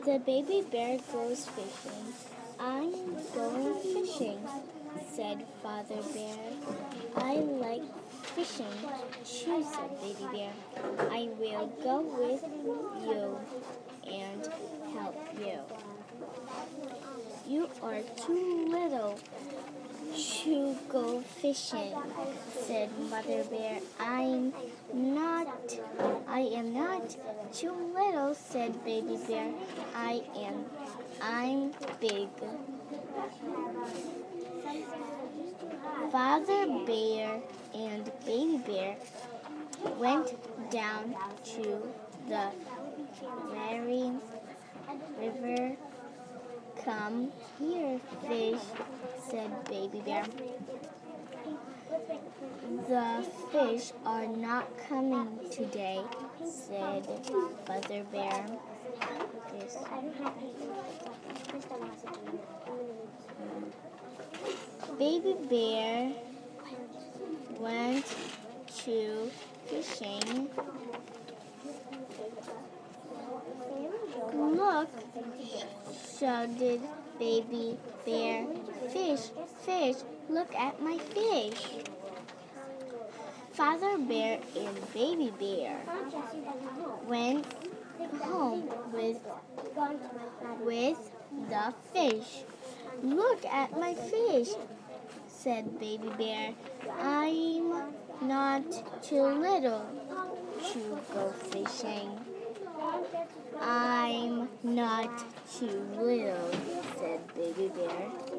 The baby bear goes fishing. I'm going fishing, said Father Bear. I like fishing too, said Baby Bear. I will go with you and help you. You are too little to go fishing, said Mother Bear. I am not too little, said Baby Bear. I'm big. Father Bear and Baby Bear went down to the Mary River. Come here, fish, said Baby Bear. The fish are not coming today, said Mother Bear. Baby Bear went to fishing. Look, shouted Baby Bear. Fish, fish, look at my fish. Father Bear and Baby Bear went home with the fish. Look at my fish, said Baby Bear. I'm not too little to go fishing. I'm not too little, said Baby Bear.